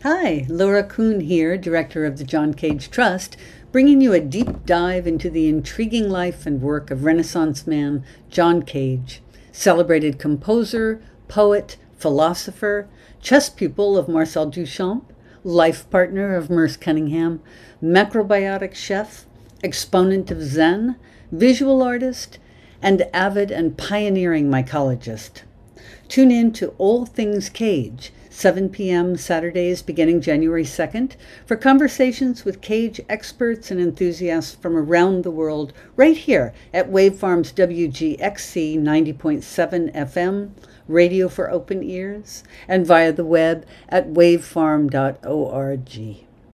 Hi, Laura Kuhn here, Director of the John Cage Trust, bringing you a deep dive into the intriguing life and work of Renaissance man John Cage, celebrated composer, poet, philosopher, chess pupil of Marcel Duchamp, life partner of Merce Cunningham, macrobiotic chef, exponent of Zen, visual artist, and avid and pioneering mycologist. Tune in to All Things Cage, 7 p.m. Saturdays beginning January 2nd, for conversations with Cage experts and enthusiasts from around the world, right here at Wavefarm's WGXC 90.7 FM, radio for open ears, and via the web at wavefarm.org.